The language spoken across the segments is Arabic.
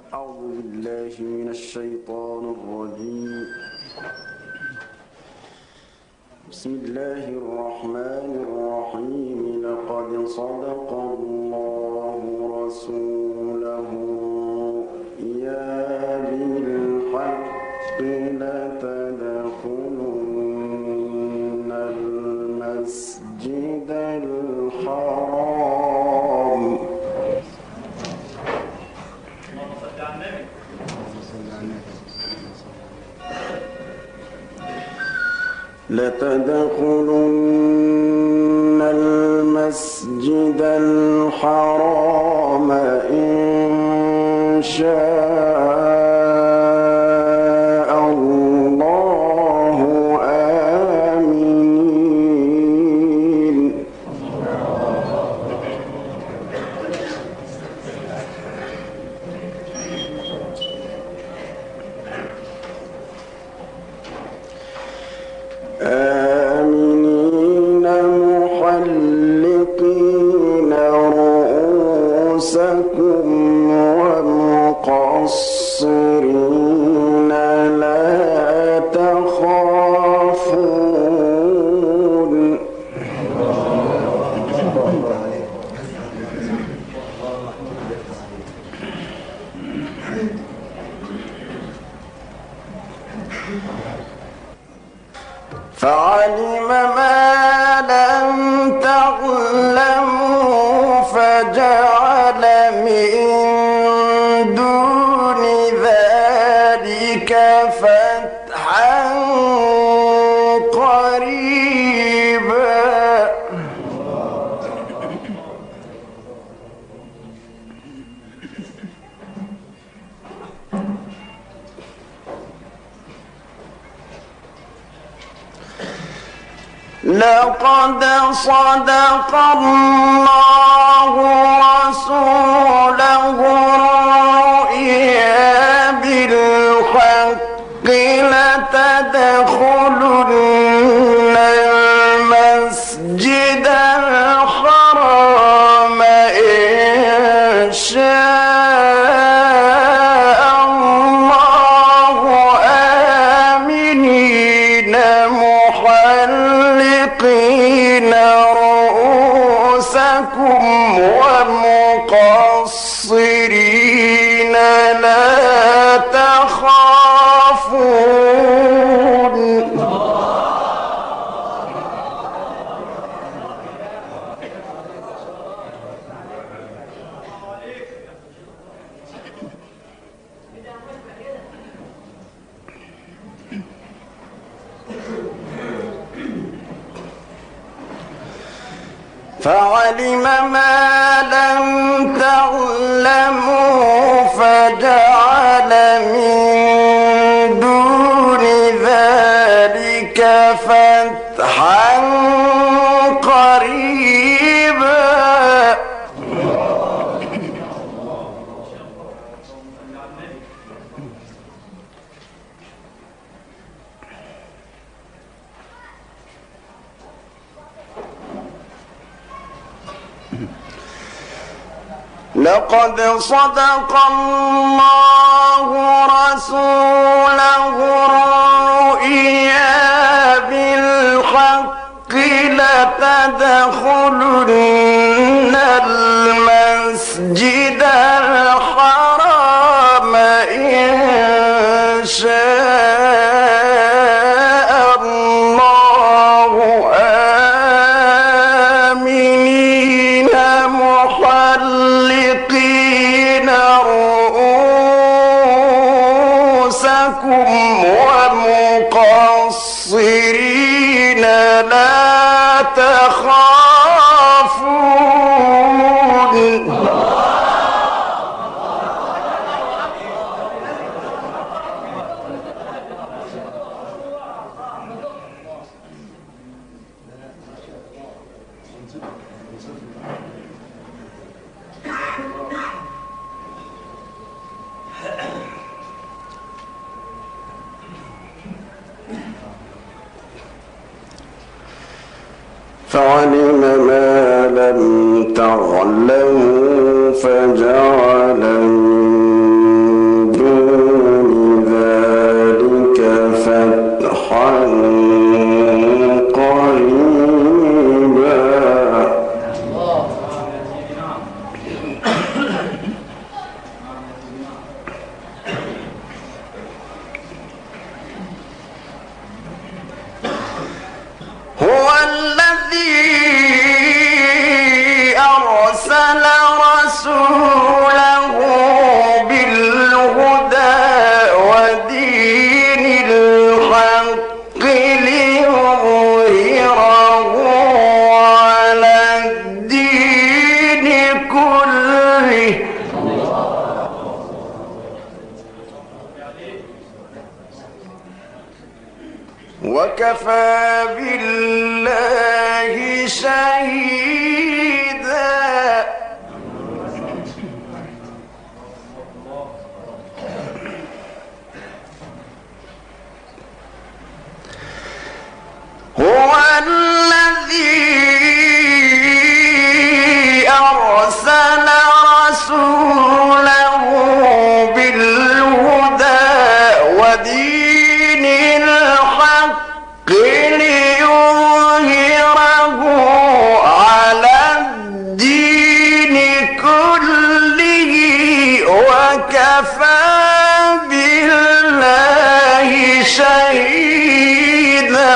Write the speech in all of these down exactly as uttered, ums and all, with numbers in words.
أعوذ بالله من الشيطان الرجيم. بسم الله الرحمن الرحيم. لقد صدق الله رسوله الرؤيا بالحق لتدخلن المسجد الحرام لتدخلن المسجد الحرام إن شاء الله آمين. آمنين محلقين رؤوسكم ومقصرين لا تخافون. فعلم ما لم تعلموا فجعل من دون ذلك فتحا قريبا. لقد صدق الله رسوله الرؤيا بالحق لتدخلن المسجد الحرام إن شاء الله آمنين محلقين رؤوسكم ومقصرين لا تخافون. فعلم ما لم تعلموا فجعل من دون ذلك فتحا قريبا. لقد صدق الله رسوله الرؤيا بالحق لتدخلن المسجد الحرام إن شاء الله آمنين محلقين رؤوسكم ومقصرين لا تخافون. فعلم ما لم تعلموا فجعل من وكفى بالله شهيدا. هو الذي أرسل رسوله بالهدى ودين الحق ليظهره على الدين كله وكفى بالله شهيدا.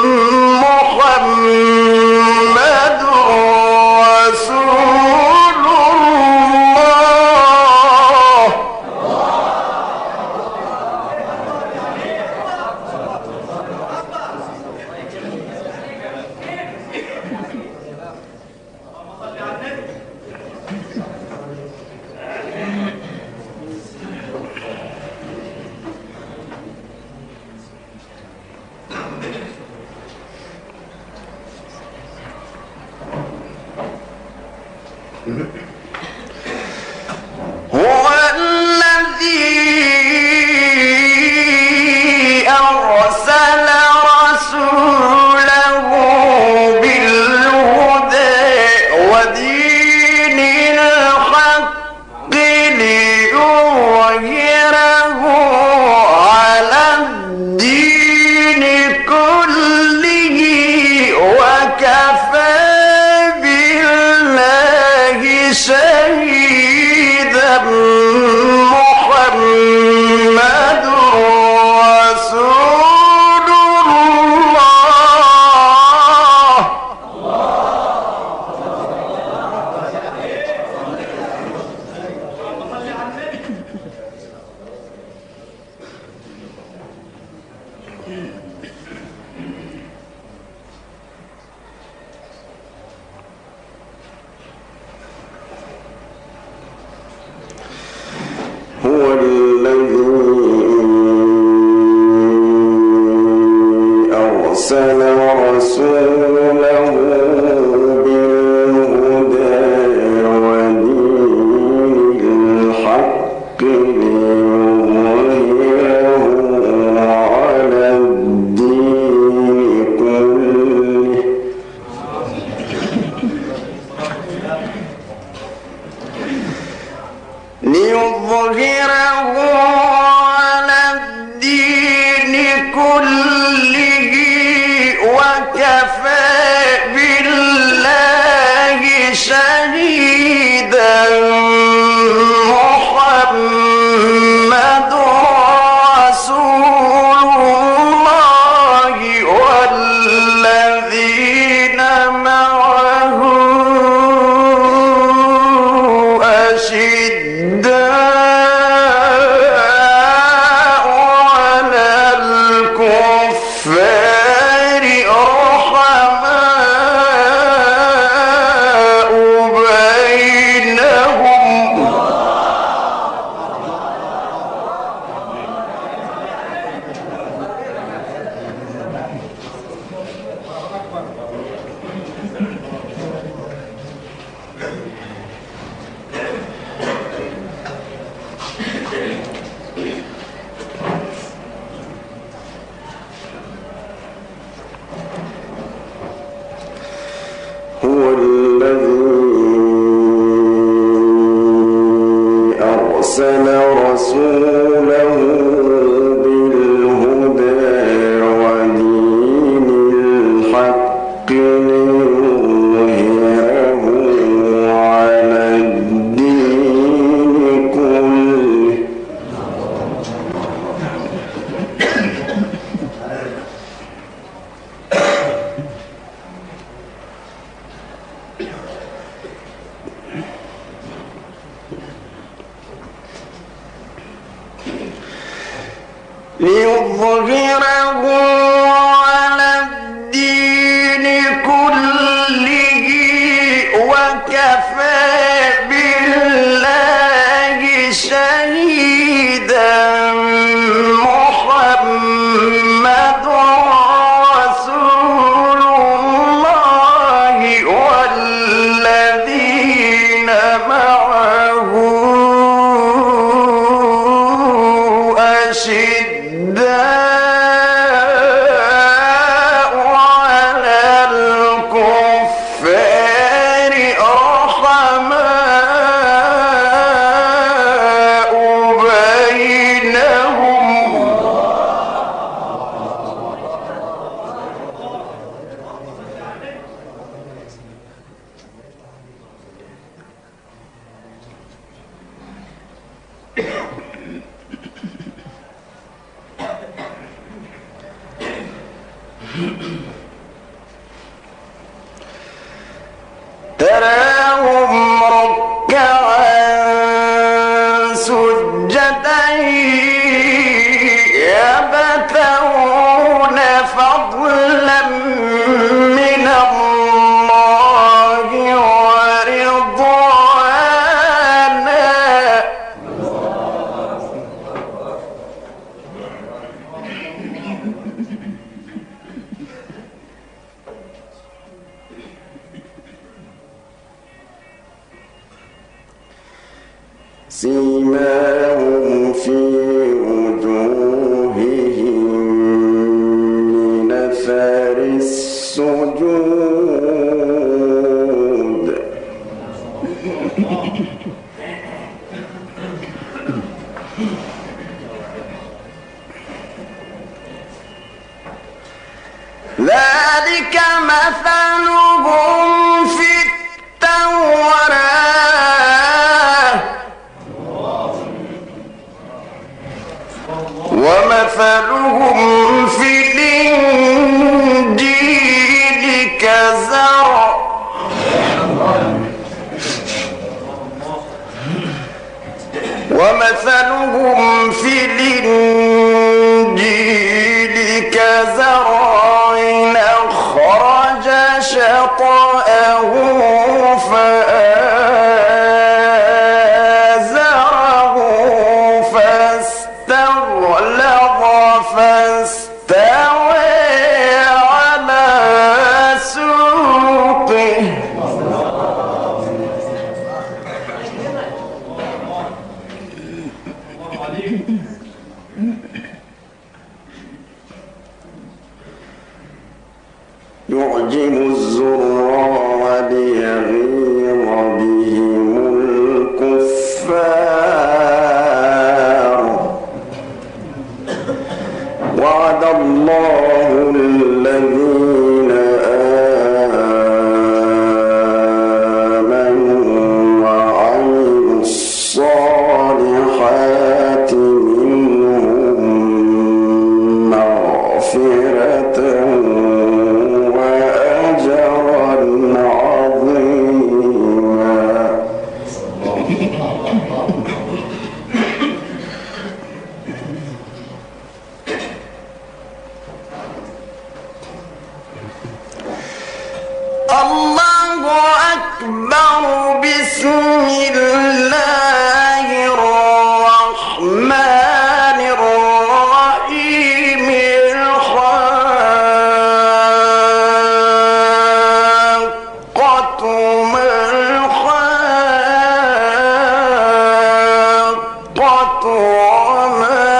محمد رسول الله. هو الذي أرسل رسوله بالهدى ودين الحق ليظهره على الدين كله وكفى بالله شهيدا. محمد رسول الله. هو الذي أرسل رسوله بالهدى ودين الحق ليظهره على الدين كله ليظهره على الدين كله وكفى بالله شهيدا. محمد رسول الله والذين معه أشداء على الكفار رحماء بينهم. هو الذي أرسل رسوله بالهدى ودين الحق ليظهره على الدين كله ليظهره على الدين كله وكفى بالله شهيدا. محمد أشداء على الكفار رحماء بينهم تراهم ركعا سجدا يبتغون فضلا من الله ورضوانا سيماهم في وجوههم من أثر السجود ذلك مثلهم في التوراة ومثلهم في الإنجيل كزرع ومثلهم في الإنجيل كزرع أخرج شطأه فآزره فاستغلظ فاستوى على سوقه يعجب الزراع ليغيظ بهم الكفار وعد الله الذين آمنوا وعملوا الصالحات منهم مغفرة الله أكبر بسم الله الرحمن الرحيم الحاقة ما الحاقة وما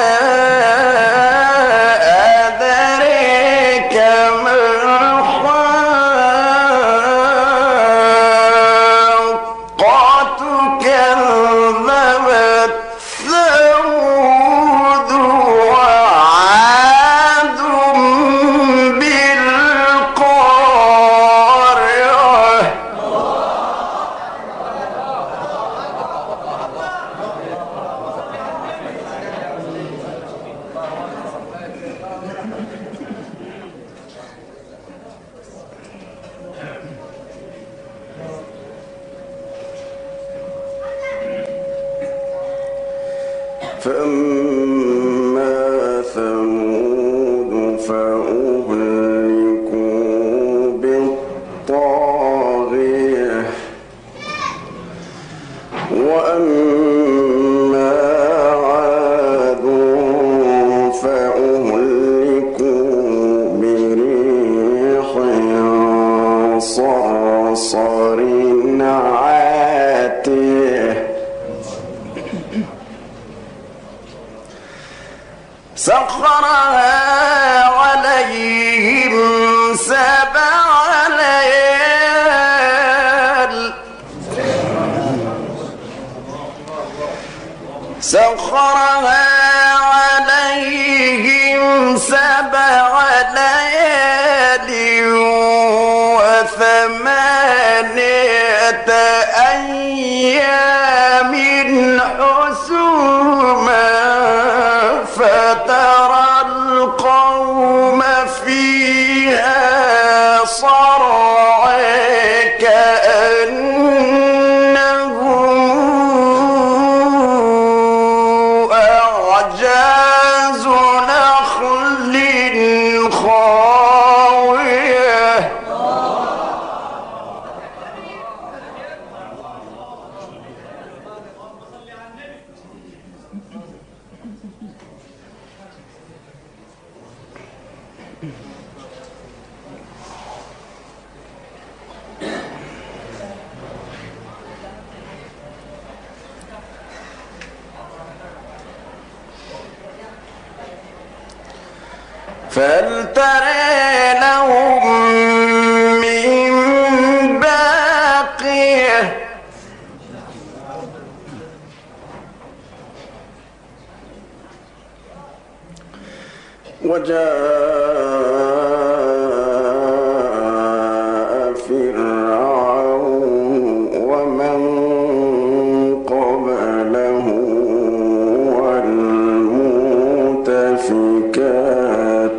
أدريك ما كذبت ثمود وعاد بالقارعة فأما ثمود فأهلكوا بالطاغية وأما عاد فأهلكوا بريح صرصر عاتيه سخرها عليهم سبع ليال سخرها عليهم سبع ليال وثمانية أيام حسوما فترى القوم فيها صرعى كأنهم أعجاز نخل خاوية فهل ترى لهم من باقية وجاء فرعون ومن قبله والمؤتفكات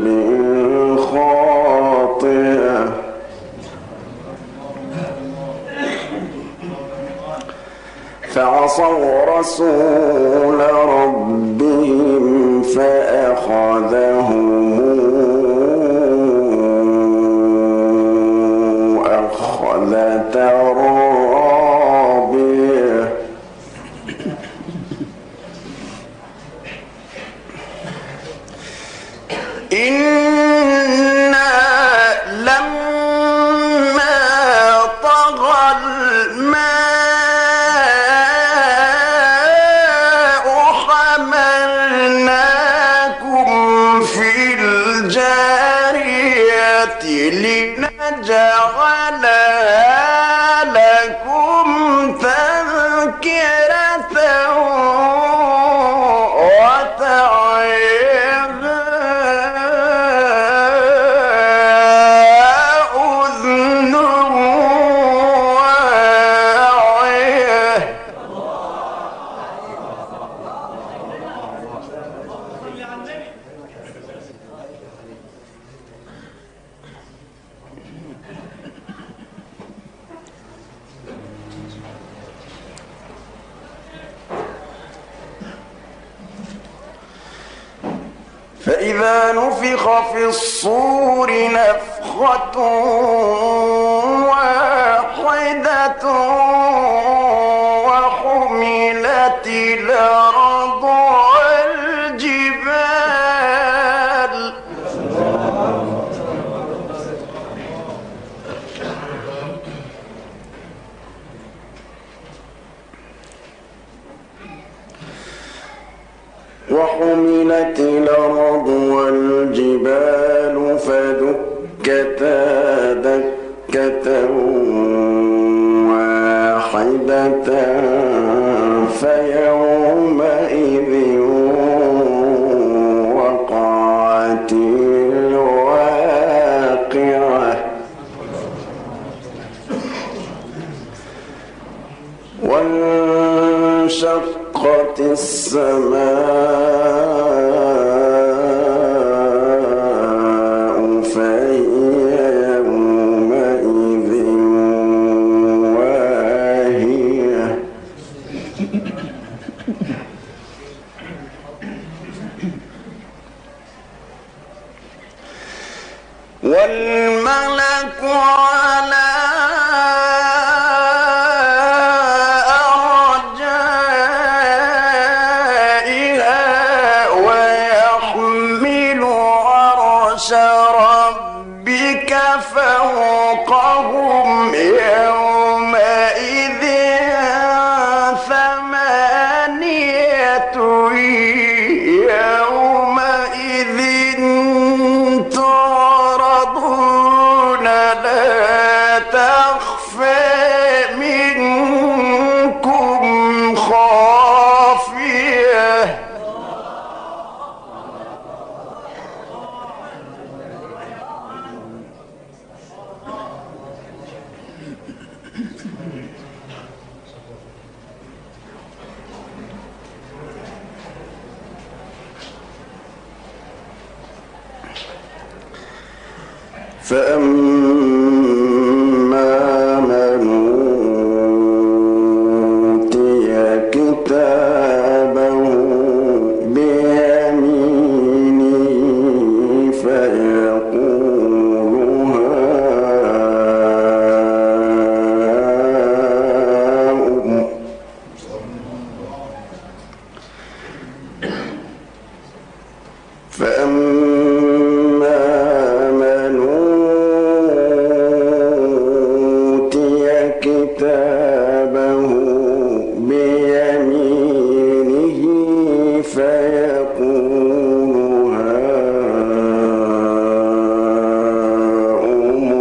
بالخاطئة فعصوا رسول ربهم فأخذهم أخذة رابية إنا لما طغى الماء حملناكم في الجارية لنجعلها لكم تذكرة وتعظة أذن واعية فإذا نفخ في الصور نفخة واحدة وحملت الأرض والجبال وحملت الأرض والجبال فدكتا دكة واحدة فيومئذ وقعت الواقعة وانشقت السماء فهي يومئذ واهية والملك على أرجائها فأما من أوتي كتابه بيمينه فيقول هاؤم فأما من أوتي كتابه بيمينه فيقول هاؤم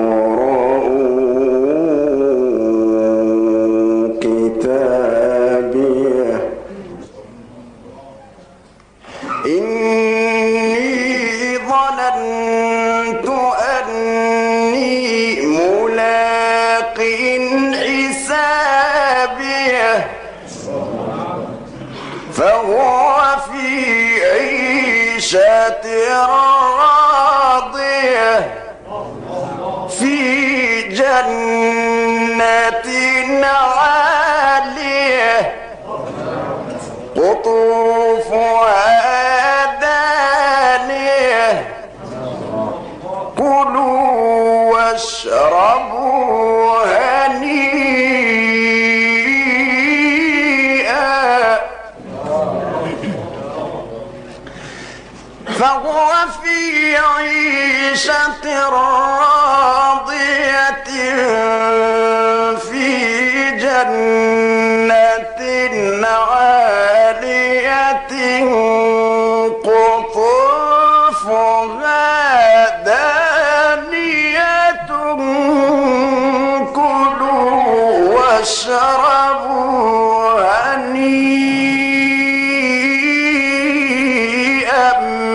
اقرءوا كتابيه إني ظننت أني ملاق حسابيه فهو في عيشة راضية في جنة عالية قطوفها دانية كلوا واشربوا هنيئا فهو في عيشة راضية في جنة عالية قطوفها دانية كلوا واشربوا هنيئا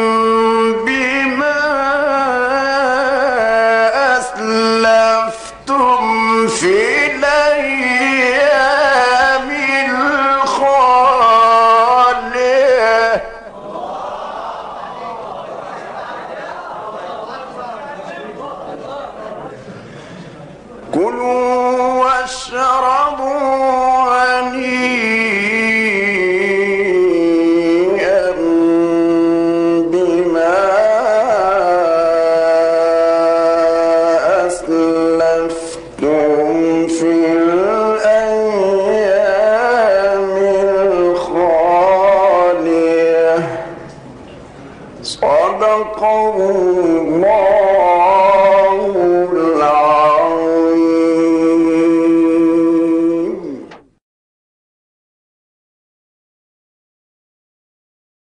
بما أسلفتم في الأيام الخالية كلوا واشربوا هنيئا بما أسلفتم في الأيام الخالية صدق الله